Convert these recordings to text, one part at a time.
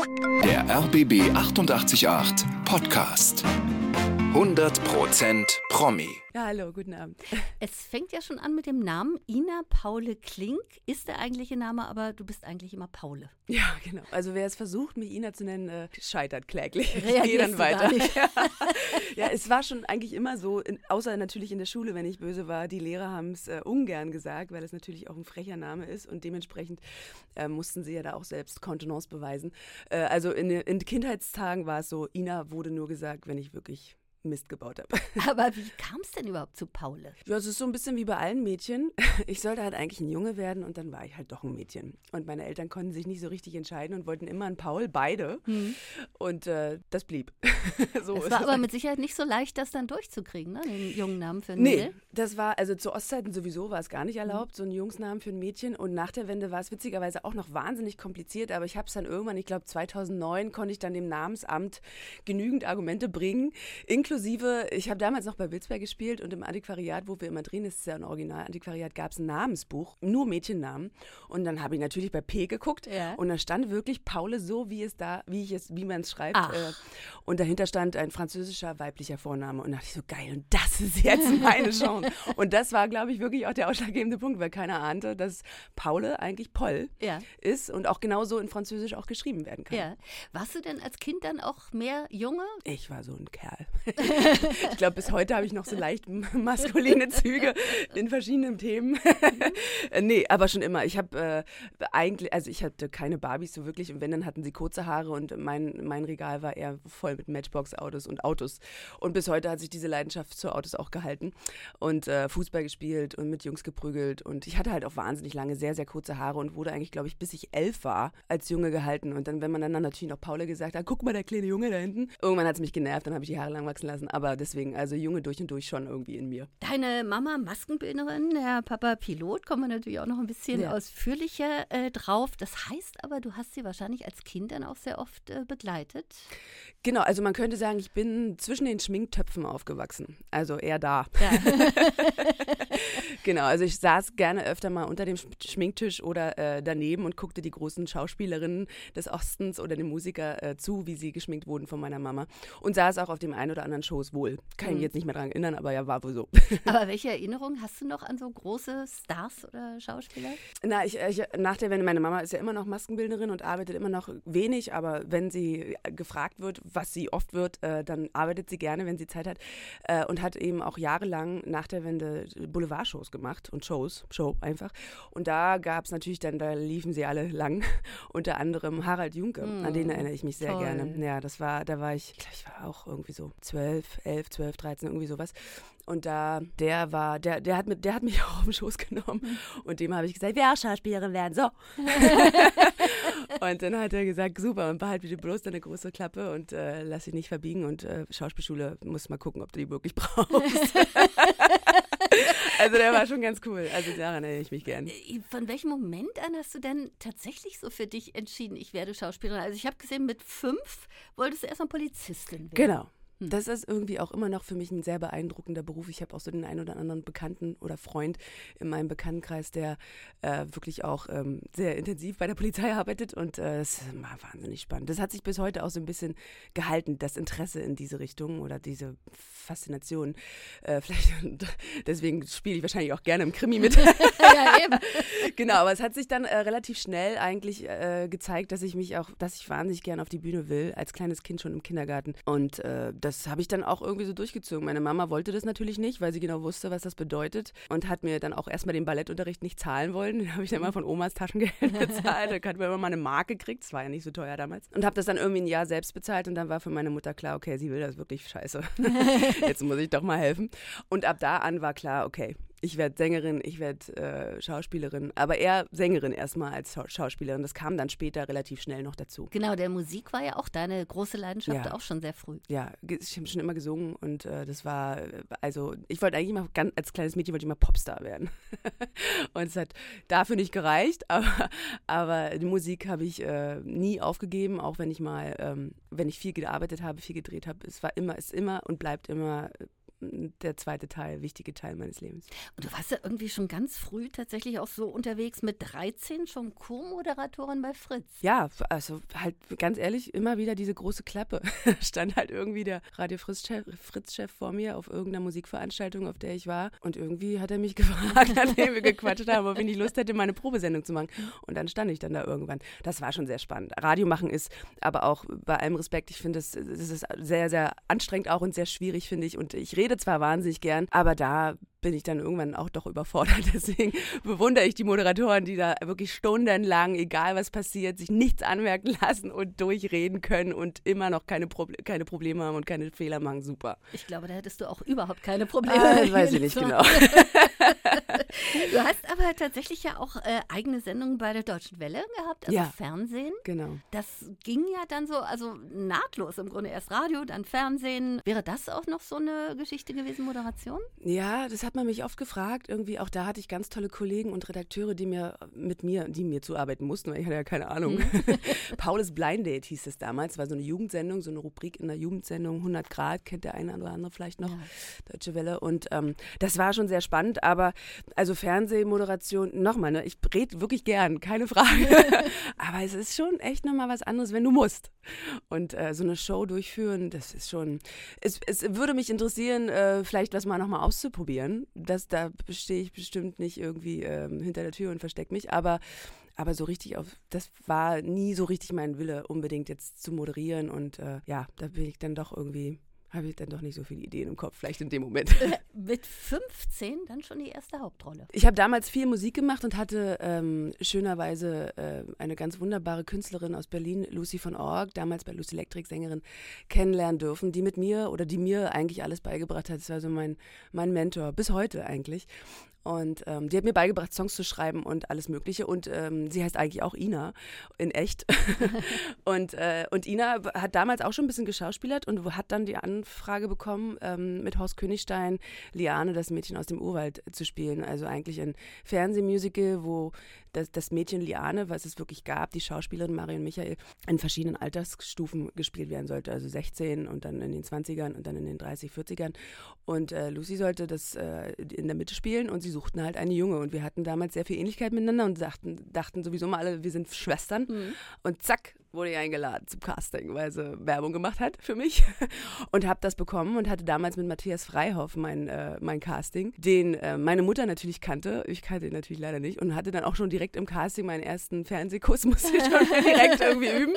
Der RBB 888 Podcast. 100% Promi. Ja, hallo, guten Abend. Es fängt ja schon an mit dem Namen Ina Paule Klink. Ist der eigentliche Name, aber du bist eigentlich immer Paule. Ja, genau. Also wer es versucht, mich Ina zu nennen, scheitert kläglich. Ich Reagierst gehe dann du weiter. gar nicht. Ja, es war schon eigentlich immer so, außer natürlich in der Schule, wenn ich böse war, die Lehrer haben es ungern gesagt, weil es natürlich auch ein frecher Name ist und dementsprechend mussten sie ja da auch selbst Kontenance beweisen. Also in Kindheitstagen war es so, Ina wurde nur gesagt, wenn ich wirklich Mist gebaut habe. Aber wie kam es denn überhaupt zu Paule? Ja, es ist so ein bisschen wie bei allen Mädchen. Ich sollte halt eigentlich ein Junge werden und dann war ich halt doch ein Mädchen. Und meine Eltern konnten sich nicht so richtig entscheiden und wollten immer einen Paul, beide. Und das blieb. So Es ist war es aber eigentlich. mit Sicherheit nicht so leicht, das dann durchzukriegen, ne? Den jungen Namen für ein Nee, Mädel. das war, also zu Ostzeiten sowieso war es gar nicht erlaubt, so einen Jungsnamen für ein Mädchen. Und nach der Wende war es witzigerweise auch noch wahnsinnig kompliziert. Aber ich habe es dann irgendwann, ich glaube 2009, konnte ich dann dem Namensamt genügend Argumente bringen. Inklusive, ich habe damals noch bei Wilsberg gespielt und im Antiquariat, wo wir immer drehen, das ist ja ein Original-Antiquariat, gab es ein Namensbuch, nur Mädchennamen. Und dann habe ich natürlich bei P geguckt und da stand wirklich Paule so, wie man es schreibt. Ach. Und dahinter stand ein französischer weiblicher Vorname. Und da dachte ich so, geil, und das ist jetzt meine Chance. Und das war, glaube ich, wirklich auch der ausschlaggebende Punkt, weil keiner ahnte, dass Paule eigentlich Paul Ja. ist und auch genauso in Französisch auch geschrieben werden kann. Ja. Warst du denn als Kind dann auch mehr Junge? Ich war so ein Kerl. Ich glaube, bis heute habe ich noch so leicht maskuline Züge in verschiedenen Themen. Nee, aber schon immer. Ich habe ich hatte keine Barbies so wirklich und wenn, dann hatten sie kurze Haare und mein Regal war eher voll mit Matchbox-Autos und Autos. Und bis heute hat sich diese Leidenschaft zu Autos auch gehalten und Fußball gespielt und mit Jungs geprügelt und ich hatte halt auch wahnsinnig lange, sehr, sehr kurze Haare und wurde eigentlich, glaube ich, bis ich 11 war, als Junge gehalten. Und dann, wenn man dann natürlich noch Paula gesagt hat, guck mal, der kleine Junge da hinten. Irgendwann hat es mich genervt, dann habe ich die Haare lang wachsen lassen. Aber deswegen, also Junge durch und durch schon irgendwie in mir. Deine Mama Maskenbildnerin, der Papa Pilot, kommen wir natürlich auch noch ein bisschen ausführlicher drauf. Das heißt aber, du hast sie wahrscheinlich als Kind dann auch sehr oft begleitet. Genau, also man könnte sagen, ich bin zwischen den Schminktöpfen aufgewachsen. Also eher da. Ja. Genau, also ich saß gerne öfter mal unter dem Schminktisch oder daneben und guckte die großen Schauspielerinnen des Ostens oder den Musiker zu, wie sie geschminkt wurden von meiner Mama. Und saß auch auf dem einen oder anderen Shows wohl. Kann ich mich jetzt nicht mehr daran erinnern, aber ja, war wohl so. Aber welche Erinnerungen hast du noch an so große Stars oder Schauspieler? Na, ich nach der Wende, meine Mama ist ja immer noch Maskenbildnerin und arbeitet immer noch wenig, aber wenn sie gefragt wird, was sie oft wird, dann arbeitet sie gerne, wenn sie Zeit hat und hat eben auch jahrelang nach der Wende Boulevardshows gemacht und Show einfach. Und da gab es natürlich dann, da liefen sie alle lang, unter anderem Harald Junke, an den erinnere ich mich sehr gerne. Ja, da war ich glaube, ich war auch irgendwie so 12, 13, irgendwie sowas. Und der hat mich auch auf den Schoß genommen und dem habe ich gesagt, wer Schauspielerin werden, so. Und dann hat er gesagt, super, und behalt bitte bloß deine große Klappe und lass dich nicht verbiegen und Schauspielschule, musst mal gucken, ob du die wirklich brauchst. Also der war schon ganz cool, also daran erinnere ich mich gern. Von welchem Moment an hast du denn tatsächlich so für dich entschieden, ich werde Schauspielerin? Also ich habe gesehen, mit 5 wolltest du erstmal Polizistin werden. Genau. Das ist irgendwie auch immer noch für mich ein sehr beeindruckender Beruf. Ich habe auch so den einen oder anderen Bekannten oder Freund in meinem Bekanntenkreis, der wirklich auch sehr intensiv bei der Polizei arbeitet und das ist immer wahnsinnig spannend. Das hat sich bis heute auch so ein bisschen gehalten, das Interesse in diese Richtung oder diese Faszination. Vielleicht deswegen spiele ich wahrscheinlich auch gerne im Krimi mit. Ja, eben. Genau, aber es hat sich dann relativ schnell eigentlich gezeigt, dass ich wahnsinnig gerne auf die Bühne will, als kleines Kind schon im Kindergarten. Und das habe ich dann auch irgendwie so durchgezogen. Meine Mama wollte das natürlich nicht, weil sie genau wusste, was das bedeutet und hat mir dann auch erstmal den Ballettunterricht nicht zahlen wollen. Den habe ich dann immer von Omas Taschengeld bezahlt. Da hat man immer mal eine Mark gekriegt. Das war ja nicht so teuer damals. Und habe das dann irgendwie ein Jahr selbst bezahlt und dann war für meine Mutter klar, okay, sie will das wirklich scheiße. Jetzt muss ich doch mal helfen. Und ab da an war klar, okay, ich werde Sängerin, ich werde Schauspielerin, aber eher Sängerin erstmal als Schauspielerin. Das kam dann später relativ schnell noch dazu. Genau, der Musik war ja auch deine große Leidenschaft, auch schon sehr früh. Ja, ich habe schon immer gesungen und das war, also ich wollte eigentlich immer, als kleines Mädchen wollte ich immer Popstar werden. Und es hat dafür nicht gereicht, aber die Musik habe ich nie aufgegeben, auch wenn ich mal, wenn ich viel gearbeitet habe, viel gedreht habe. Es ist immer und bleibt immer der zweite wichtige Teil meines Lebens. Und du warst ja irgendwie schon ganz früh tatsächlich auch so unterwegs, mit 13 schon Co-Moderatorin bei Fritz. Ja, also halt ganz ehrlich, immer wieder diese große Klappe. Stand halt irgendwie der Radio Fritz-Chef vor mir auf irgendeiner Musikveranstaltung, auf der ich war. Und irgendwie hat er mich gefragt, nachdem wir gequatscht haben, ob ich nicht Lust hätte, meine Probesendung zu machen. Und dann stand ich dann da irgendwann. Das war schon sehr spannend. Radio machen ist aber auch bei allem Respekt, ich finde, es ist sehr, sehr anstrengend auch und sehr schwierig, finde ich. Und ich rede zwar wahnsinnig gern, aber da bin ich dann irgendwann auch doch überfordert. Deswegen bewundere ich die Moderatoren, die da wirklich stundenlang, egal was passiert, sich nichts anmerken lassen und durchreden können und immer noch keine Probleme haben und keine Fehler machen. Super. Ich glaube, da hättest du auch überhaupt keine Probleme. Weiß ich nicht genau. Du hast aber tatsächlich ja auch eigene Sendungen bei der Deutschen Welle gehabt, also Fernsehen. Genau. Das ging ja dann so, also nahtlos im Grunde. Erst Radio, dann Fernsehen. Wäre das auch noch so eine Geschichte gewesen, Moderation? Ja, das hat man mich oft gefragt. Irgendwie auch da hatte ich ganz tolle Kollegen und Redakteure, die mir zuarbeiten mussten, weil ich hatte ja keine Ahnung. Paulus Blind Date hieß es damals. War so eine Jugendsendung, so eine Rubrik in der Jugendsendung. 100 Grad, kennt der eine oder andere vielleicht noch. Ja. Deutsche Welle. Und das war schon sehr spannend. Aber also Fernsehmoderation, nochmal, ne, ich rede wirklich gern, keine Frage. Aber es ist schon echt nochmal was anderes, wenn du musst. Und so eine Show durchführen, das ist schon, es würde mich interessieren, vielleicht das mal nochmal auszuprobieren. Da stehe ich bestimmt nicht irgendwie hinter der Tür und verstecke mich, aber so richtig das war nie so richtig mein Wille, unbedingt jetzt zu moderieren und da bin ich dann doch irgendwie, habe ich dann doch nicht so viele Ideen im Kopf, vielleicht in dem Moment. Mit 15 dann schon die erste Hauptrolle. Ich habe damals viel Musik gemacht und hatte schönerweise eine ganz wunderbare Künstlerin aus Berlin, Lucy von Org, damals bei Lucy Electric, Sängerin, kennenlernen dürfen, die mir eigentlich alles beigebracht hat. Das war so mein Mentor, bis heute eigentlich. Und die hat mir beigebracht, Songs zu schreiben und alles Mögliche. Und sie heißt eigentlich auch Ina, in echt. und Ina hat damals auch schon ein bisschen geschauspielert und hat dann die Anfrage bekommen, mit Horst Königstein Liane, das Mädchen aus dem Urwald, zu spielen. Also eigentlich ein Fernsehmusical, wo das Mädchen Liane, was es wirklich gab, die Schauspielerin Marion Michael, in verschiedenen Altersstufen gespielt werden sollte. Also 16 und dann in den 20ern und dann in den 30, 40ern. Und Lucy sollte das in der Mitte spielen und sie suchten halt eine Junge. Und wir hatten damals sehr viel Ähnlichkeit miteinander und dachten sowieso mal alle, wir sind Schwestern. Mhm. Und zack, wurde ich eingeladen zum Casting, weil sie Werbung gemacht hat für mich. Und habe das bekommen und hatte damals mit Matthias Freihoff mein Casting, den meine Mutter natürlich kannte. Ich kannte ihn natürlich leider nicht und hatte dann auch schon direkt im Casting meinen ersten Fernsehkurs, musste ich schon direkt irgendwie üben.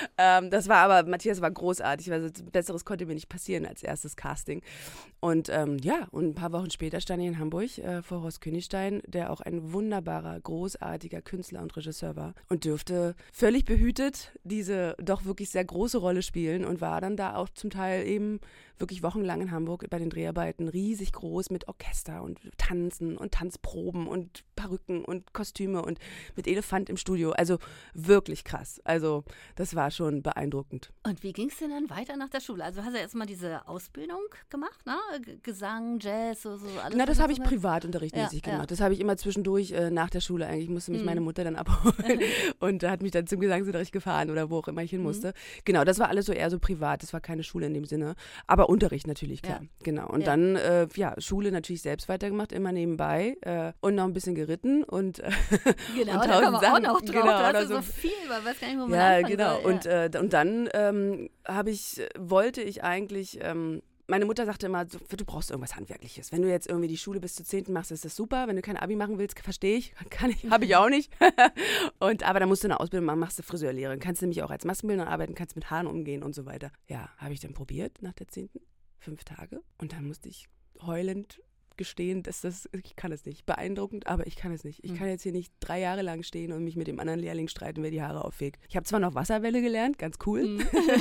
Matthias war großartig, also Besseres konnte mir nicht passieren als erstes Casting. Und und ein paar Wochen später stand ich in Hamburg vor Horst Königstein, der auch ein wunderbarer, großartiger Künstler und Regisseur war und dürfte völlig behütet diese doch wirklich sehr große Rolle spielen und war dann da auch zum Teil eben wirklich wochenlang in Hamburg bei den Dreharbeiten riesig groß mit Orchester und Tanzen und Tanzproben und Perücken und Kostüme und mit Elefant im Studio. Also wirklich krass. Also das war schon beeindruckend. Und wie ging es denn dann weiter nach der Schule? Also hast du erstmal diese Ausbildung gemacht, ne? Gesang, Jazz, so alles? Na, das habe ich privatunterrichtmäßig gemacht. Ja. Das habe ich immer zwischendurch nach der Schule eigentlich. Musste mich meine Mutter dann abholen und hat mich dann zum Gesangsunterricht gefahren oder wo auch immer ich hin musste. Genau, das war alles so eher so privat. Das war keine Schule in dem Sinne. Aber Unterricht natürlich, klar. Ja. Genau. Und dann, Schule natürlich selbst weitergemacht, immer nebenbei und noch ein bisschen geritten und genau, und da kommen wir auch noch drauf. Genau, du hast so viel, man weiß gar nicht, wo man anfangen soll. Ja. Und dann wollte ich eigentlich meine Mutter sagte immer, du brauchst irgendwas Handwerkliches. Wenn du jetzt irgendwie die Schule bis zur 10. machst, ist das super. Wenn du kein Abi machen willst, verstehe ich. Habe ich auch nicht. Aber da musst du eine Ausbildung machen, machst du Friseurlehrerin. Kannst nämlich auch als Maskenbildnerin arbeiten, kannst mit Haaren umgehen und so weiter. Ja, habe ich dann probiert nach der 10. 5 Tage. Und dann musste ich heulend gestehen, ich kann es nicht. Beeindruckend, aber ich kann es nicht. Ich kann jetzt hier nicht 3 Jahre lang stehen und mich mit dem anderen Lehrling streiten, wer die Haare auffegt. Ich habe zwar noch Wasserwelle gelernt, ganz cool,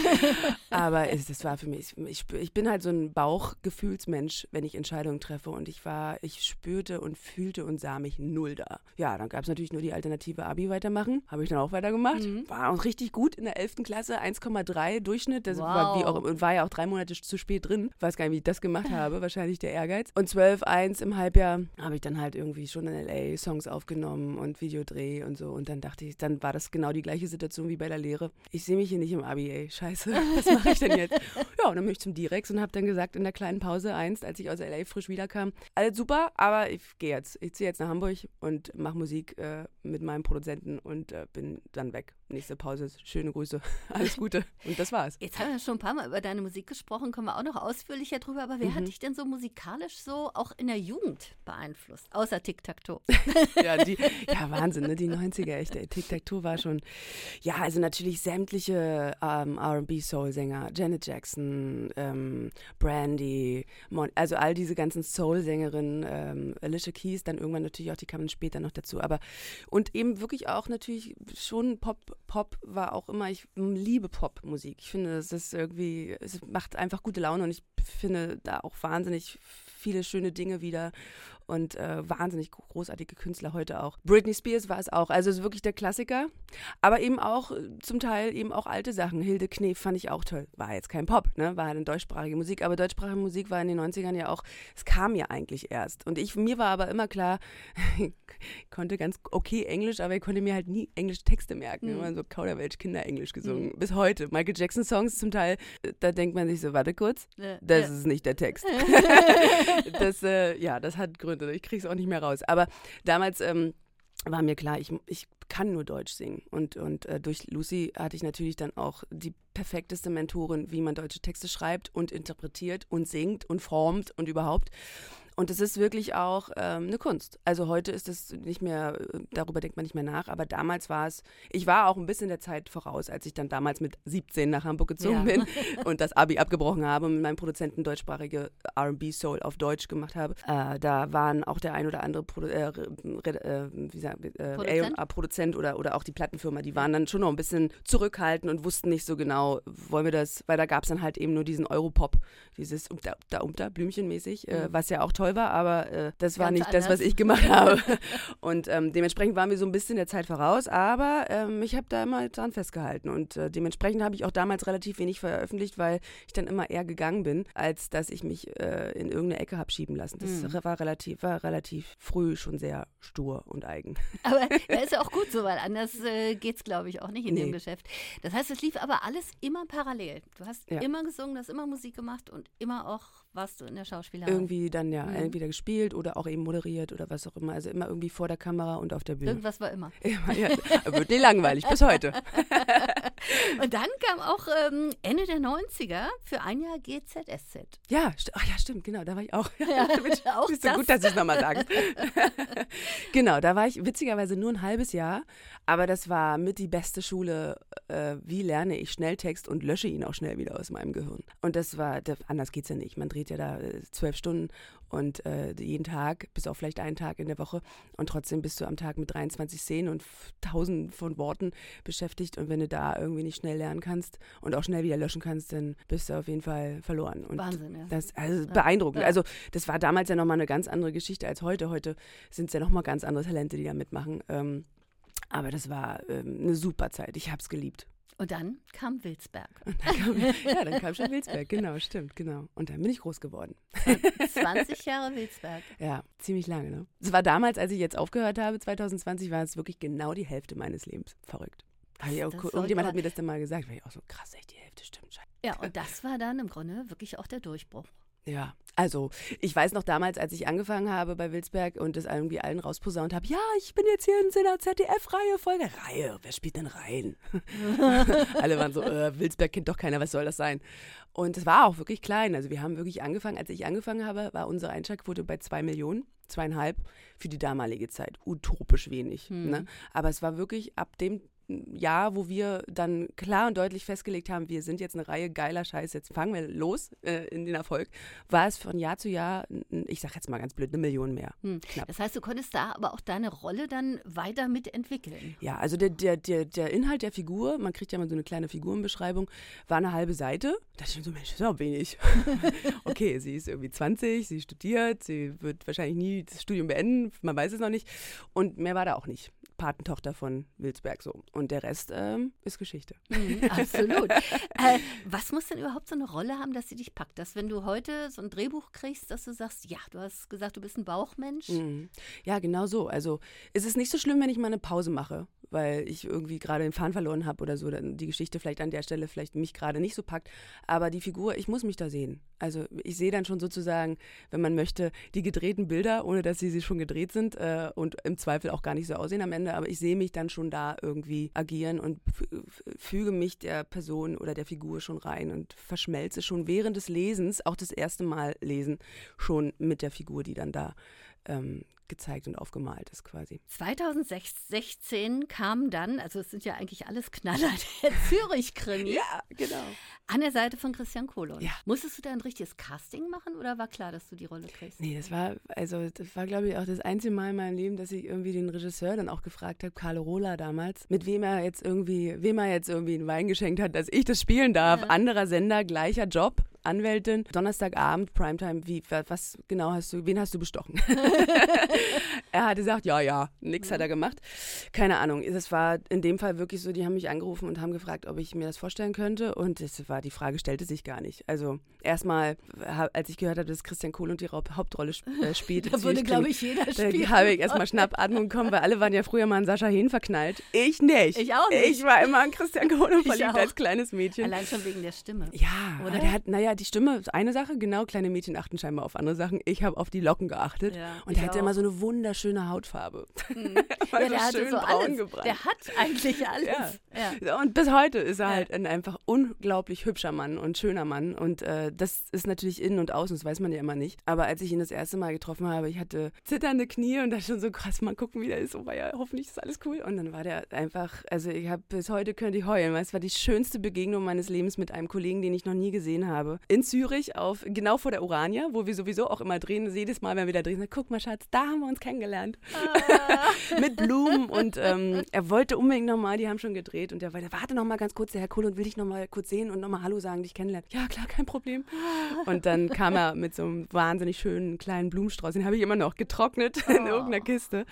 aber das war für mich, ich bin halt so ein Bauchgefühlsmensch, wenn ich Entscheidungen treffe und ich spürte und fühlte und sah mich null da. Ja, dann gab es natürlich nur die Alternative Abi weitermachen, habe ich dann auch weitergemacht. War auch richtig gut in der 11. Klasse, 1,3 Durchschnitt, das war ja auch 3 Monate zu spät drin. Weiß gar nicht, wie ich das gemacht habe, wahrscheinlich der Ehrgeiz. Und 12 1 im Halbjahr habe ich dann halt irgendwie schon in L.A. Songs aufgenommen und Videodreh und so. Und dann dachte ich, dann war das genau die gleiche Situation wie bei der Lehre. Ich sehe mich hier nicht im Abi, ey, scheiße, was mache ich denn jetzt? Ja, und dann bin ich zum Direx und habe dann gesagt in der kleinen Pause einst, als ich aus L.A. frisch wiederkam, alles super, aber ich gehe jetzt. Ich ziehe jetzt nach Hamburg und mache Musik mit meinem Produzenten und bin dann weg. Nächste Pause, schöne Grüße, alles Gute. Und das war's. Jetzt haben wir schon ein paar Mal über deine Musik gesprochen, kommen wir auch noch ausführlicher drüber. Aber wer hat dich denn so musikalisch so auch in der Jugend beeinflusst? Außer Tic-Tac-Toe. Ja, Wahnsinn, ne? Die 90er, echt. Tic-Tac-Toe war schon, ja, also natürlich sämtliche R&B-Soul-Sänger, Janet Jackson, Brandy, also all diese ganzen Soul-Sängerinnen, Alicia Keys, dann irgendwann natürlich auch, die kamen später noch dazu. Aber und eben wirklich auch natürlich schon Pop war auch immer, ich liebe Popmusik. Ich finde, es ist irgendwie, es macht einfach gute Laune und ich finde da auch wahnsinnig viele schöne Dinge wieder und wahnsinnig großartige Künstler heute auch. Britney Spears war es auch, also es ist wirklich der Klassiker, aber eben auch zum Teil eben auch alte Sachen. Hilde Knef fand ich auch toll. War jetzt kein Pop, ne? War eine deutschsprachige Musik, aber deutschsprachige Musik war in den 90ern ja auch, es kam ja eigentlich erst. Und mir war aber immer klar, ich konnte ganz okay Englisch, aber ich konnte mir halt nie englische Texte merken. Immer so Kauderwelsch Kinderenglisch gesungen. Bis heute. Michael Jackson Songs zum Teil, da denkt man sich so, warte kurz, das ist nicht der Text. Das hat Gründe. Ich krieg's auch nicht mehr raus. Aber damals war mir klar, ich kann nur Deutsch singen. Und durch Lucy hatte ich natürlich dann auch die perfekteste Mentorin, wie man deutsche Texte schreibt und interpretiert und singt und formt und überhaupt. Und es ist wirklich auch eine Kunst. Also heute ist es nicht mehr, darüber denkt man nicht mehr nach, aber damals war es, ich war auch ein bisschen der Zeit voraus, als ich dann damals mit 17 nach Hamburg gezogen bin und das Abi abgebrochen habe und mit meinem Produzenten deutschsprachige R&B-Soul auf Deutsch gemacht habe. Da waren auch der ein oder andere Produzent oder auch die Plattenfirma, die waren dann schon noch ein bisschen zurückhaltend und wussten nicht so genau, wollen wir das, weil da gab es dann halt eben nur diesen Europop, dieses Blümchenmäßig, was ja auch toll war, aber das war nicht das, was ich gemacht habe. Und dementsprechend waren wir so ein bisschen der Zeit voraus, aber ich habe da immer dran festgehalten und dementsprechend habe ich auch damals relativ wenig veröffentlicht, weil ich dann immer eher gegangen bin, als dass ich mich in irgendeine Ecke habe schieben lassen. Das war relativ früh schon sehr stur und eigen. Aber das ist ja auch gut so, weil anders geht es, glaube ich, auch nicht in dem Geschäft. Das heißt, es lief aber alles immer parallel. Du hast immer gesungen, du hast immer Musik gemacht und immer auch warst du in der Schauspielerei. Irgendwie dann entweder gespielt oder auch eben moderiert oder was auch immer. Also immer irgendwie vor der Kamera und auf der Bühne. Irgendwas war immer. Ja, wird nicht langweilig, bis heute. Und dann kam auch Ende der 90er für ein Jahr GZSZ. Ja, stimmt, genau, da war ich auch. Ja, auch ist so gut, dass ich es nochmal sage. Genau, da war ich witzigerweise nur ein halbes Jahr, aber das war mit die beste Schule, wie lerne ich Schnelltext und lösche ihn auch schnell wieder aus meinem Gehirn. Und das war, anders geht's ja nicht. Man dreht ja da 12 Stunden und jeden Tag, bis auf vielleicht einen Tag in der Woche und trotzdem bist du am Tag mit 23 Szenen und 1000 von Worten beschäftigt und wenn du da irgendwie nicht schnell lernen kannst und auch schnell wieder löschen kannst, dann bist du auf jeden Fall verloren. Und Wahnsinn, ja. Das beeindruckend. Ja. Also das war damals ja nochmal eine ganz andere Geschichte als heute. Heute sind es ja nochmal ganz andere Talente, die da mitmachen. Aber das war eine super Zeit. Ich habe es geliebt. Und dann kam Wilsberg. Dann kam schon Wilsberg, genau, stimmt, genau. Und dann bin ich groß geworden. 20 Jahre Wilsberg. Ja, ziemlich lange, ne? Es war damals, als ich jetzt aufgehört habe, 2020, war es wirklich genau die Hälfte meines Lebens. Verrückt. Irgendjemand hat mir das dann mal gesagt, war ich auch so krass, echt die Hälfte, stimmt. Scheiße. Ja, und das war dann im Grunde wirklich auch der Durchbruch. Ja, also ich weiß noch damals, als ich angefangen habe bei Wilsberg und das irgendwie allen rausposaunt habe, ja, ich bin jetzt hier in so einer ZDF-Reihe, Folge. Reihe, wer spielt denn Reihen? Alle waren so, Wilsberg kennt doch keiner, was soll das sein? Und es war auch wirklich klein, also wir haben wirklich angefangen, als ich angefangen habe, war unsere Einschaltquote bei 2 Millionen, 2,5 für die damalige Zeit, utopisch wenig. Ne? Aber es war wirklich ab dem Jahr, wo wir dann klar und deutlich festgelegt haben, wir sind jetzt eine Reihe geiler Scheiß, jetzt fangen wir los in den Erfolg, war es von Jahr zu Jahr, ich sag jetzt mal ganz blöd, 1 Million mehr. Knapp. Das heißt, du konntest da aber auch deine Rolle dann weiter mitentwickeln. Ja, also der Inhalt der Figur, man kriegt ja mal so eine kleine Figurenbeschreibung, war eine halbe Seite. Da dachte ich mir so, Mensch, das ist auch wenig. Okay, sie ist irgendwie 20, sie studiert, sie wird wahrscheinlich nie das Studium beenden, man weiß es noch nicht. Und mehr war da auch nicht. Patentochter von Wilsberg so. Und der Rest ist Geschichte. Absolut. Was muss denn überhaupt so eine Rolle haben, dass sie dich packt? Dass wenn du heute so ein Drehbuch kriegst, dass du sagst, ja, du hast gesagt, du bist ein Bauchmensch. Ja, genau so. Also es ist nicht so schlimm, wenn ich mal eine Pause mache, weil ich irgendwie gerade den Faden verloren habe oder so, dann die Geschichte vielleicht an der Stelle vielleicht mich gerade nicht so packt. Aber die Figur, ich muss mich da sehen. Also ich sehe dann schon sozusagen, wenn man möchte, die gedrehten Bilder, ohne dass sie schon gedreht sind und im Zweifel auch gar nicht so aussehen am Ende. Aber ich sehe mich dann schon da irgendwie agieren und füge mich der Person oder der Figur schon rein und verschmelze schon während des Lesens, auch das erste Mal lesen, schon mit der Figur, die dann da gezeigt und aufgemalt ist quasi. 2016 kam dann, also es sind ja eigentlich alles Knaller, der Zürich-Krimi. Ja, genau. An der Seite von Christian Kohlund. Ja. Musstest du da ein richtiges Casting machen oder war klar, dass du die Rolle kriegst? Nee, das war, glaube ich, auch das einzige Mal in meinem Leben, dass ich irgendwie den Regisseur dann auch gefragt habe, Carlo Rola damals, mit wem er jetzt irgendwie einen Wein geschenkt hat, dass ich das spielen darf. Ja. Anderer Sender, gleicher Job. Anwältin, Donnerstagabend, Primetime, was genau wen hast du bestochen? Er hatte gesagt, ja, nix hat er gemacht. Keine Ahnung, das war in dem Fall wirklich so, die haben mich angerufen und haben gefragt, ob ich mir das vorstellen könnte und die Frage stellte sich gar nicht. Also erstmal, als ich gehört habe, dass Christian Kohlund die Hauptrolle spielt. Da würde, glaube ich, jeder spielen. Da habe ich erstmal Schnappatmung bekommen, weil alle waren ja früher mal an Sascha Hehn verknallt. Ich nicht. Ich auch nicht. Ich war immer an Christian Kohlund verliebt als kleines Mädchen. Allein schon wegen der Stimme. Ja, oder? Der hat, die Stimme ist eine Sache, genau, kleine Mädchen achten scheinbar auf andere Sachen. Ich habe auf die Locken geachtet und er hatte immer so eine wunderschöne Hautfarbe. Ja, der hatte so alles. Gebrannt. Der hat eigentlich alles. Ja. Und bis heute ist er halt ein einfach unglaublich hübscher Mann und schöner Mann und das ist natürlich innen und außen, das weiß man ja immer nicht. Aber als ich ihn das erste Mal getroffen habe, ich hatte zitternde Knie und dachte schon so, krass, mal gucken, wie der ist. Oh ja, hoffentlich ist alles cool. Und dann war der einfach, also bis heute könnte ich heulen, weil es war die schönste Begegnung meines Lebens mit einem Kollegen, den ich noch nie gesehen habe. In Zürich, genau vor der Urania, wo wir sowieso auch immer drehen, jedes Mal, wenn wir da drehen, sagen, guck mal Schatz, da haben wir uns kennengelernt. Mit Blumen und er wollte unbedingt nochmal, die haben schon gedreht und der wollte, warte nochmal ganz kurz, der Herr Kohlund will dich nochmal kurz sehen und nochmal Hallo sagen, dich kennenlernen. Ja, klar, kein Problem. Und dann kam er mit so einem wahnsinnig schönen kleinen Blumenstrauß, den habe ich immer noch getrocknet in irgendeiner Kiste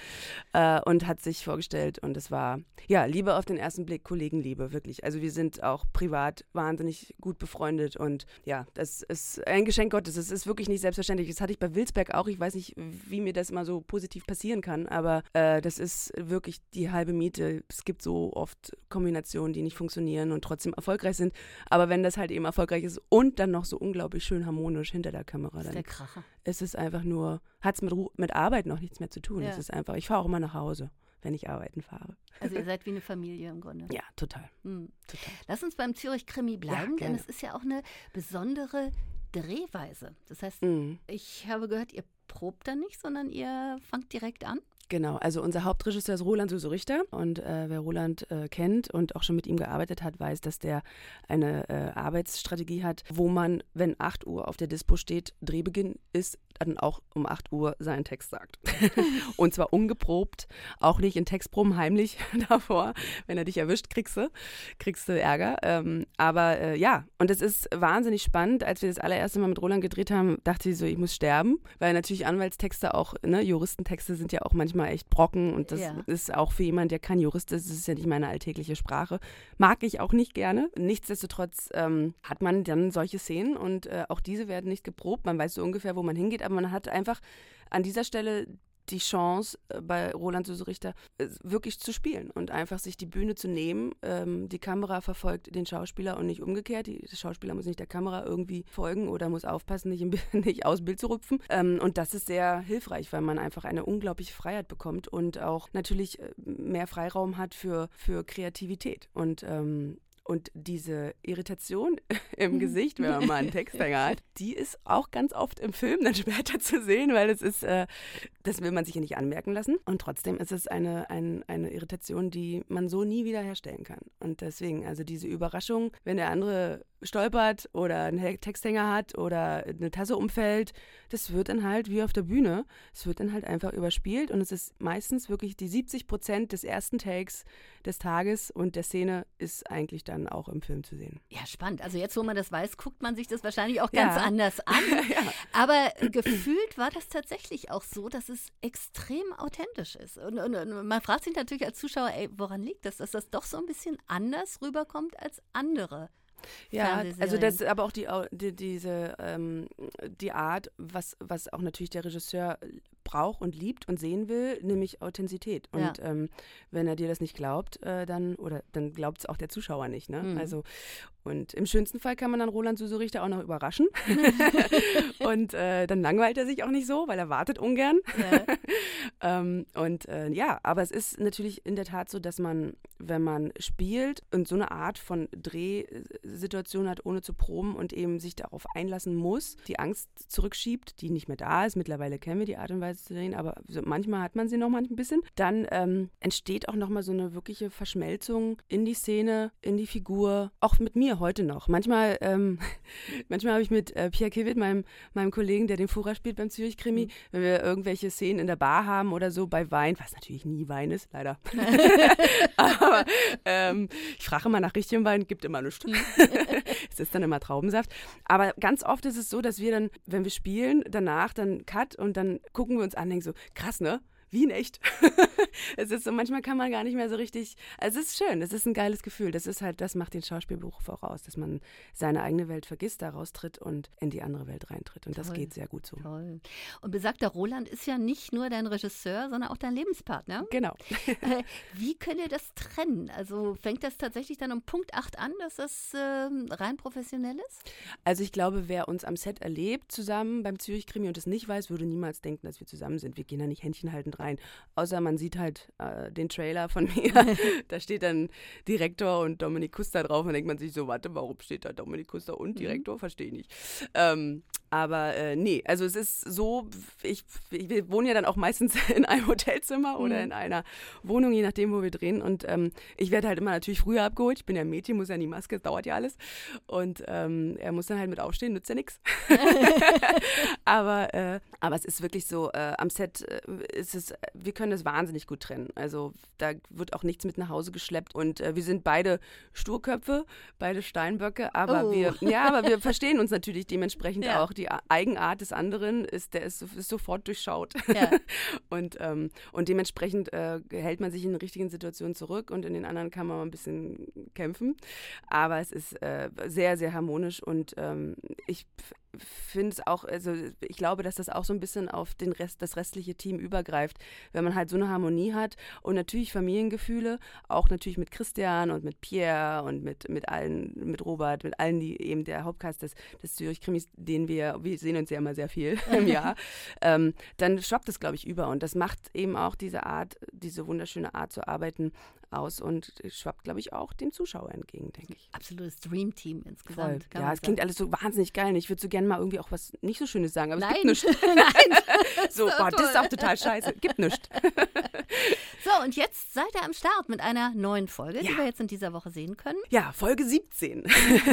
und hat sich vorgestellt und es war, ja, Liebe auf den ersten Blick, Kollegenliebe, wirklich. Also wir sind auch privat wahnsinnig gut befreundet und ja, das ist ein Geschenk Gottes, es ist wirklich nicht selbstverständlich. Das hatte ich bei Wilsberg auch, ich weiß nicht, wie mir das immer so positiv passieren kann, aber das ist wirklich die halbe Miete. Es gibt so oft Kombinationen, die nicht funktionieren und trotzdem erfolgreich sind, aber wenn das halt eben erfolgreich ist und dann noch so unglaublich schön harmonisch hinter der Kamera, dann ist der Kracher. Ist es einfach nur, hat es mit Arbeit noch nichts mehr zu tun. Ja. Es ist einfach, ich fahre auch immer nach Hause, wenn ich arbeiten fahre. Also ihr seid wie eine Familie im Grunde. Ja, total. Total. Lass uns beim Zürich-Krimi bleiben, denn es ist ja auch eine besondere Drehweise. Das heißt, ich habe gehört, ihr probt da nicht, sondern ihr fangt direkt an. Genau, also unser Hauptregisseur ist Roland Süße-Richter und wer Roland kennt und auch schon mit ihm gearbeitet hat, weiß, dass der eine Arbeitsstrategie hat, wo man, wenn 8 Uhr auf der Dispo steht, Drehbeginn ist, dann auch um 8 Uhr seinen Text sagt. Und zwar ungeprobt, auch nicht in Textproben heimlich davor. Wenn er dich erwischt, kriegst du Ärger. Aber ja, und es ist wahnsinnig spannend. Als wir das allererste Mal mit Roland gedreht haben, dachte ich so, ich muss sterben, weil natürlich Anwaltstexte auch, Juristentexte sind ja auch manchmal echt Brocken und das ist auch für jemanden, der kein Jurist ist, das ist ja nicht meine alltägliche Sprache. Mag ich auch nicht gerne. Nichtsdestotrotz hat man dann solche Szenen und auch diese werden nicht geprobt. Man weiß so ungefähr, wo man hingeht, aber man hat einfach an dieser Stelle die Chance, bei Roland Süße-Richter wirklich zu spielen und einfach sich die Bühne zu nehmen. Die Kamera verfolgt den Schauspieler und nicht umgekehrt. Der Schauspieler muss nicht der Kamera irgendwie folgen oder muss aufpassen, nicht aus Bild zu rupfen. Und das ist sehr hilfreich, weil man einfach eine unglaubliche Freiheit bekommt und auch natürlich mehr Freiraum hat für Kreativität. Und diese Irritation im Gesicht, wenn man mal einen Texthänger hat, die ist auch ganz oft im Film dann später zu sehen, weil es ist, das will man sich ja nicht anmerken lassen. Und trotzdem ist es eine Irritation, die man so nie wieder herstellen kann. Und deswegen, also diese Überraschung, wenn der andere stolpert oder einen Texthänger hat oder eine Tasse umfällt, das wird dann halt wie auf der Bühne, es wird dann halt einfach überspielt und es ist meistens wirklich die 70% des ersten Takes des Tages und der Szene ist eigentlich dann auch im Film zu sehen. Ja, spannend. Also jetzt, wo man das weiß, guckt man sich das wahrscheinlich auch ganz anders an. Ja. Aber gefühlt war das tatsächlich auch so, dass es extrem authentisch ist. Und man fragt sich natürlich als Zuschauer, woran liegt das, dass das doch so ein bisschen anders rüberkommt als andere. Ja, also das ist aber auch die Art, was auch natürlich der Regisseur braucht und liebt und sehen will, nämlich Authentizität. Und wenn er dir das nicht glaubt, dann glaubt es auch der Zuschauer nicht. Ne? Mhm. Also, und im schönsten Fall kann man dann Roland Susurichter auch noch überraschen. Und dann langweilt er sich auch nicht so, weil er wartet ungern. Ja. Aber es ist natürlich in der Tat so, dass man, wenn man spielt und so eine Art von Drehsituation hat, ohne zu proben und eben sich darauf einlassen muss, die Angst zurückschiebt, die nicht mehr da ist. Mittlerweile kennen wir die Art und Weise zu drehen, aber manchmal hat man sie noch ein bisschen. Dann entsteht auch nochmal so eine wirkliche Verschmelzung in die Szene, in die Figur, auch mit mir heute noch. Manchmal habe ich mit Pierre Kiewit, meinem Kollegen, der den Fura spielt beim Zürich-Krimi, wenn wir irgendwelche Szenen in der Bar haben oder so bei Wein, was natürlich nie Wein ist, leider. Aber ich frage immer nach richtigem Wein, gibt immer nichts. Es ist dann immer Traubensaft. Aber ganz oft ist es so, dass wir dann, wenn wir spielen, danach dann Cut und dann gucken wir uns an und denken so, krass, ne? Wie in echt. Es ist so, manchmal kann man gar nicht mehr so richtig, also es ist schön, es ist ein geiles Gefühl. Das macht den Schauspielberuf voraus, dass man seine eigene Welt vergisst, da raustritt und in die andere Welt reintritt. Und das geht sehr gut so. Toll. Und besagter Roland ist ja nicht nur dein Regisseur, sondern auch dein Lebenspartner. Genau. Wie könnt ihr das trennen? Also fängt das tatsächlich dann um Punkt 8 an, dass das rein professionell ist? Also ich glaube, wer uns am Set erlebt zusammen beim Zürich-Krimi und es nicht weiß, würde niemals denken, dass wir zusammen sind. Wir gehen da nicht händchenhaltend rein. Außer man sieht halt den Trailer von mir. Da steht dann Direktor und Dominik Kuster drauf und denkt man sich so, warte, warum steht da Dominik Kuster und Direktor? Verstehe ich nicht. Aber nee, also es ist so, wir wohnen ja dann auch meistens in einem Hotelzimmer oder in einer Wohnung, je nachdem, wo wir drehen. Und ich werde halt immer natürlich früher abgeholt. Ich bin ja ein Mädchen, muss ja in die Maske, das dauert ja alles. Und er muss dann halt mit aufstehen, nützt ja nichts. Aber es ist wirklich so, am Set wir können das wahnsinnig gut trennen. Also da wird auch nichts mit nach Hause geschleppt. Und wir sind beide Sturköpfe, beide Steinböcke, aber wir verstehen uns natürlich dementsprechend auch. Die Eigenart des anderen ist sofort durchschaut. Ja. Und dementsprechend hält man sich in den richtigen Situationen zurück und in den anderen kann man mal ein bisschen kämpfen. Aber es ist sehr, sehr harmonisch und ich finde es auch, also ich glaube, dass das auch so ein bisschen auf das restliche Team übergreift, wenn man halt so eine Harmonie hat und natürlich Familiengefühle, auch natürlich mit Christian und mit Pierre und mit allen, mit Robert, mit allen, die eben der Hauptcast des Zürich-Krimis, wir sehen uns ja immer sehr viel im Jahr, dann schwappt es, glaube ich, über und das macht eben auch diese wunderschöne Art zu arbeiten aus und schwappt, glaube ich, auch dem Zuschauer entgegen, denke ich. Absolutes Dream-Team insgesamt. Ja, es klingt alles so wahnsinnig geil. Ich würde so gerne mal irgendwie auch was nicht so Schönes sagen, aber es gibt nichts. Nein. So, das ist auch total scheiße. Gibt nichts. So, und jetzt seid ihr am Start mit einer neuen Folge, die wir jetzt in dieser Woche sehen können. Ja, Folge 17.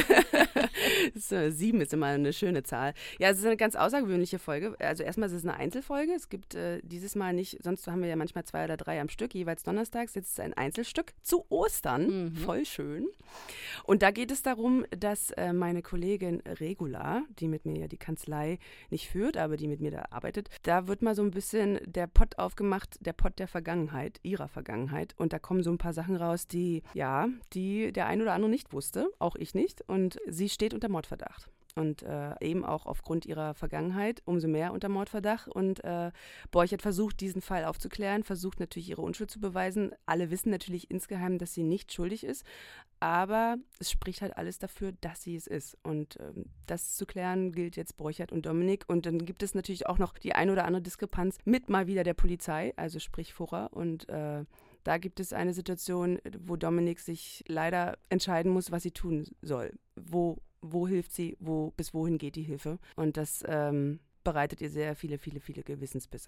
7 ist immer eine schöne Zahl. Ja, es ist eine ganz außergewöhnliche Folge. Also erstmal ist es eine Einzelfolge. Es gibt dieses Mal nicht, sonst haben wir ja manchmal 2 oder 3 am Stück, jeweils donnerstags. Jetzt ist es ein Einzelstück zu Ostern. Voll schön. Und da geht es darum, dass meine Kollegin Regula, die mit mir ja die Kanzlei nicht führt, aber die mit mir da arbeitet, da wird mal so ein bisschen der Pott aufgemacht, der Pott der Vergangenheit, ihrer Vergangenheit. Und da kommen so ein paar Sachen raus, die der ein oder andere nicht wusste, auch ich nicht. Und sie steht unter Mordverdacht. Und eben auch aufgrund ihrer Vergangenheit umso mehr unter Mordverdacht. Und Borchert versucht, diesen Fall aufzuklären, versucht natürlich ihre Unschuld zu beweisen. Alle wissen natürlich insgeheim, dass sie nicht schuldig ist. Aber es spricht halt alles dafür, dass sie es ist. Und das zu klären gilt jetzt Borchert und Dominik. Und dann gibt es natürlich auch noch die ein oder andere Diskrepanz mit mal wieder der Polizei, also sprich Furrer. Und da gibt es eine Situation, wo Dominik sich leider entscheiden muss, was sie tun soll. Wo hilft sie, bis wohin geht die Hilfe? Und das bereitet ihr sehr viele, viele, viele Gewissensbisse.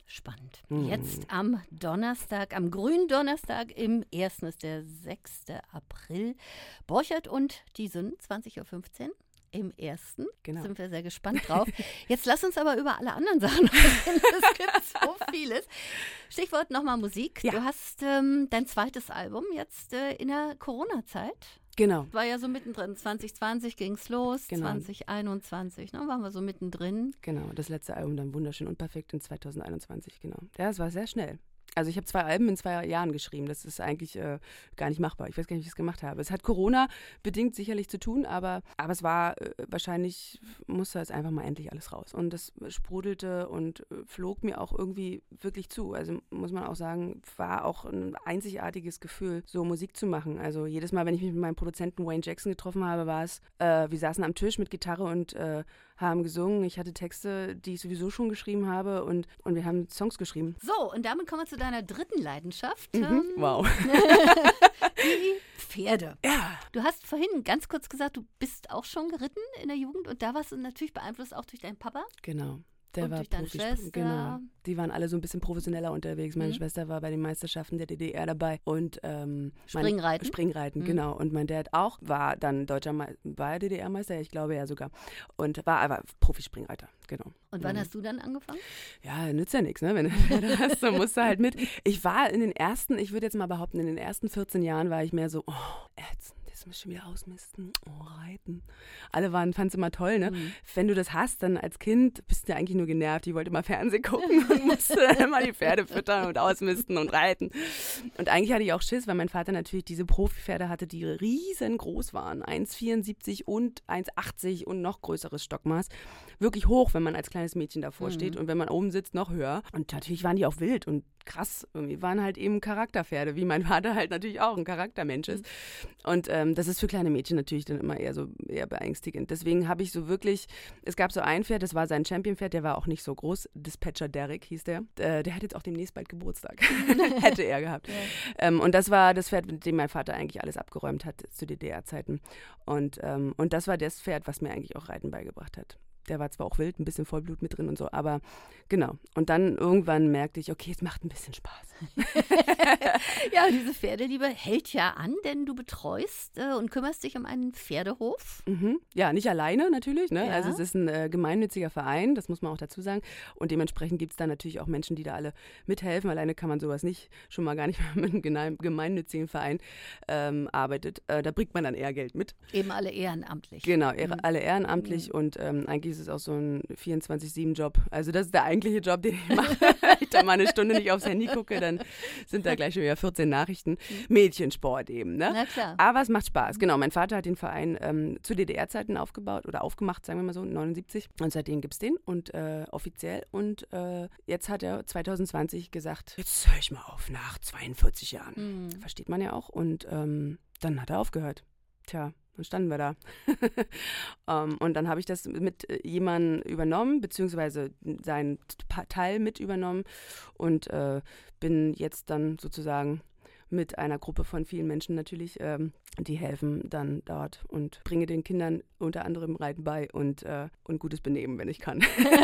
Spannend. Jetzt am Donnerstag, am grünen Donnerstag im 1. ist der 6. April. Borchert und Thiessen, 20.15 Uhr. Im 1. Genau. Sind wir sehr gespannt drauf. Jetzt lass uns aber über alle anderen Sachen reden. Es gibt so vieles. Stichwort nochmal Musik. Ja. Du hast dein zweites Album jetzt in der Corona-Zeit. Genau. War ja so mittendrin. 2020 ging es los, genau. 2021, ne, waren wir so mittendrin. Genau, das letzte Album dann Wunderschön und Perfekt in 2021, genau. Ja, es war sehr schnell. Also ich habe 2 Alben in 2 Jahren geschrieben. Das ist eigentlich gar nicht machbar. Ich weiß gar nicht, wie ich es gemacht habe. Es hat Corona-bedingt sicherlich zu tun, aber es war wahrscheinlich, musste es einfach mal endlich alles raus. Und das sprudelte und flog mir auch irgendwie wirklich zu. Also muss man auch sagen, war auch ein einzigartiges Gefühl, so Musik zu machen. Also jedes Mal, wenn ich mich mit meinem Produzenten Wayne Jackson getroffen habe, war es, wir saßen am Tisch mit Gitarre und haben gesungen. Ich hatte Texte, die ich sowieso schon geschrieben habe und wir haben Songs geschrieben. So, und damit kommen wir zu deiner dritten Leidenschaft. Wow. Die Pferde. Ja. Du hast vorhin ganz kurz gesagt, du bist auch schon geritten in der Jugend und da warst du natürlich beeinflusst auch durch deinen Papa. Genau. Der und war durch deine Schwester. Genau. Die waren alle so ein bisschen professioneller unterwegs. Meine Schwester war bei den Meisterschaften der DDR dabei und Springreiten, genau. Und mein Dad auch, war dann war DDR-Meister, ich glaube ja sogar. Und war aber Profispringreiter, genau. Und wann hast du dann angefangen? Ja, nützt ja nichts, ne? Wenn du hast, dann musst du halt mit. Ich war ich würde jetzt mal behaupten, in den ersten 14 Jahren war ich mehr so, ätzend. Jetzt muss ich schon wieder ausmisten. Reiten. Alle fanden es immer toll, ne? Wenn du das hast, dann als Kind bist du ja eigentlich nur genervt. Ich wollte immer Fernsehen gucken und musste immer die Pferde füttern und ausmisten und reiten. Und eigentlich hatte ich auch Schiss, weil mein Vater natürlich diese Profipferde hatte, die riesengroß waren. 1,74 und 1,80 und noch größeres Stockmaß. Wirklich hoch, wenn man als kleines Mädchen davor steht und wenn man oben sitzt, noch höher. Und natürlich waren die auch wild und krass. Irgendwie waren halt eben Charakterpferde, wie mein Vater halt natürlich auch ein Charaktermensch ist. Und das ist für kleine Mädchen natürlich dann immer eher beängstigend. Deswegen habe ich so wirklich, es gab so ein Pferd, das war sein Champion-Pferd, der war auch nicht so groß. Dispatcher Derek hieß der. Der hat jetzt auch demnächst bald Geburtstag. Hätte er gehabt. Ja. Und das war das Pferd, mit dem mein Vater eigentlich alles abgeräumt hat zu DDR-Zeiten. Und das war das Pferd, was mir eigentlich auch Reiten beigebracht hat. Der war zwar auch wild, ein bisschen Vollblut mit drin und so, aber genau. Und dann irgendwann merkte ich, okay, es macht ein bisschen Spaß. Ja, diese Pferdeliebe hält ja an, denn du betreust und kümmerst dich um einen Pferdehof. Ja, nicht alleine natürlich, ne? Ja. Also es ist ein gemeinnütziger Verein, das muss man auch dazu sagen. Und dementsprechend gibt es da natürlich auch Menschen, die da alle mithelfen. Alleine kann man sowas nicht, schon mal gar nicht mehr mit einem gemeinnützigen Verein arbeitet. Da bringt man dann eher Geld mit. Eben alle ehrenamtlich. Genau, alle ehrenamtlich und eigentlich ist es auch so ein 24/7-Job. Also das ist der eigentliche Job, den ich mache. Wenn ich da mal eine Stunde nicht aufs Handy gucke, dann sind da gleich schon wieder 14 Nachrichten. Mädchensport eben, ne? Na klar. Aber es macht Spaß. Genau, mein Vater hat den Verein zu DDR-Zeiten aufgebaut oder aufgemacht, sagen wir mal so, 79. Und seitdem gibt es den und offiziell. Und jetzt hat er 2020 gesagt, jetzt höre ich mal auf nach 42 Jahren. Versteht man ja auch. Und dann hat er aufgehört. Tja. Dann standen wir da. Und dann habe ich das mit jemandem übernommen, beziehungsweise seinen Teil mit übernommen und bin jetzt dann sozusagen mit einer Gruppe von vielen Menschen natürlich, die helfen dann dort und bringe den Kindern unter anderem Reiten bei und gutes Benehmen, wenn ich kann.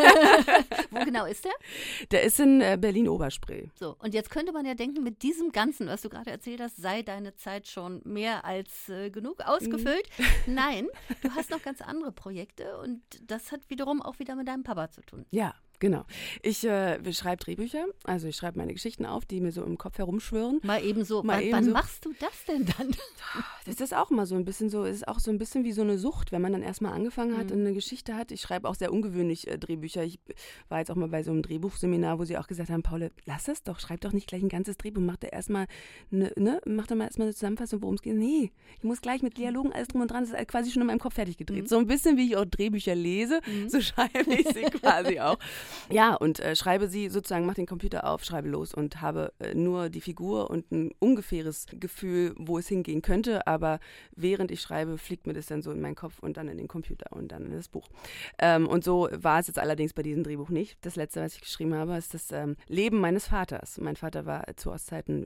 Wo genau ist der? Der ist in Berlin-Oberspree. So, und jetzt könnte man ja denken, mit diesem Ganzen, was du gerade erzählt hast, sei deine Zeit schon mehr als genug ausgefüllt. Nein, du hast noch ganz andere Projekte und das hat wiederum auch wieder mit deinem Papa zu tun. Ja. Genau. Ich schreibe Drehbücher, also ich schreibe meine Geschichten auf, die mir so im Kopf herumschwirren. Mal eben so. Wann machst du das denn dann? Das ist auch mal so ein bisschen so, es ist auch so ein bisschen wie so eine Sucht, wenn man dann erstmal angefangen hat und eine Geschichte hat. Ich schreibe auch sehr ungewöhnlich Drehbücher. Ich war jetzt auch mal bei so einem Drehbuchseminar, wo sie auch gesagt haben, Paul, lass das doch, schreib doch nicht gleich ein ganzes Drehbuch, mach da erstmal eine Zusammenfassung, worum es geht. Nee, ich muss gleich mit Dialogen, alles drum und dran, das ist quasi schon in meinem Kopf fertig gedreht. So ein bisschen wie ich auch Drehbücher lese, so schreibe ich sie quasi auch. Ja, und schreibe sie sozusagen, mach den Computer auf, schreibe los und habe nur die Figur und ein ungefähres Gefühl, wo es hingehen könnte, aber während ich schreibe, fliegt mir das dann so in meinen Kopf und dann in den Computer und dann in das Buch. Und so war es jetzt allerdings bei diesem Drehbuch nicht. Das letzte, was ich geschrieben habe, ist das Leben meines Vaters. Mein Vater war zu Ostzeiten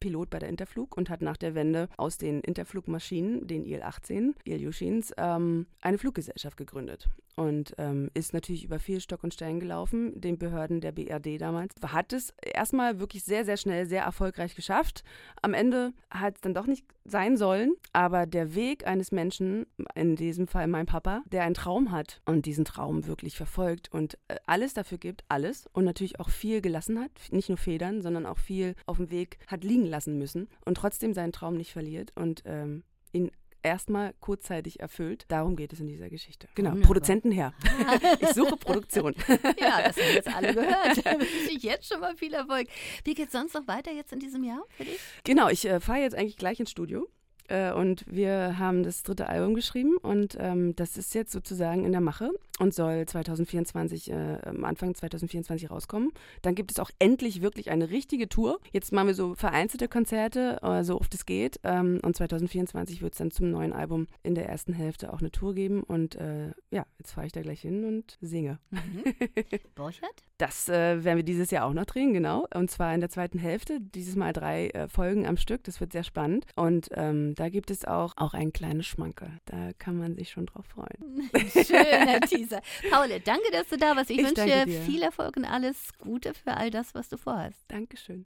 Pilot bei der Interflug und hat nach der Wende aus den Interflugmaschinen, den IL-18, Ilyushins, eine Fluggesellschaft gegründet. Und ist natürlich über viel Stock und Stein gelaufen, den Behörden der BRD damals. Hat es erstmal wirklich sehr, sehr schnell, sehr erfolgreich geschafft. Am Ende hat es dann doch nicht sein sollen, aber der Weg eines Menschen, in diesem Fall mein Papa, der einen Traum hat und diesen Traum wirklich verfolgt und alles dafür gibt, alles, und natürlich auch viel gelassen hat, nicht nur Federn, sondern auch viel auf dem Weg hat liegen lassen müssen und trotzdem seinen Traum nicht verliert und ihn erstmal kurzzeitig erfüllt. Darum geht es in dieser Geschichte. Genau, wunderbar. Produzenten her. Ich suche Produktion. Ja, das haben jetzt alle gehört. Da wünsche ich jetzt schon mal viel Erfolg. Wie geht es sonst noch weiter jetzt in diesem Jahr für dich? Genau, ich fahre jetzt eigentlich gleich ins Studio. Und wir haben das 3. Album geschrieben und das ist jetzt sozusagen in der Mache und soll 2024, Anfang 2024 rauskommen. Dann gibt es auch endlich wirklich eine richtige Tour. Jetzt machen wir so vereinzelte Konzerte, so oft es geht. Und 2024 wird es dann zum neuen Album in der ersten Hälfte auch eine Tour geben. Und jetzt fahre ich da gleich hin und singe. Borchert? Das werden wir dieses Jahr auch noch drehen, genau. Und zwar in der zweiten Hälfte. Dieses Mal 3 Folgen am Stück. Das wird sehr spannend. Und da gibt es auch ein kleines Schmankerl. Da kann man sich schon drauf freuen. Schöner Teaser. Paule, danke, dass du da warst. Ich wünsche dir dir viel Erfolg und alles Gute für all das, was du vorhast. Dankeschön.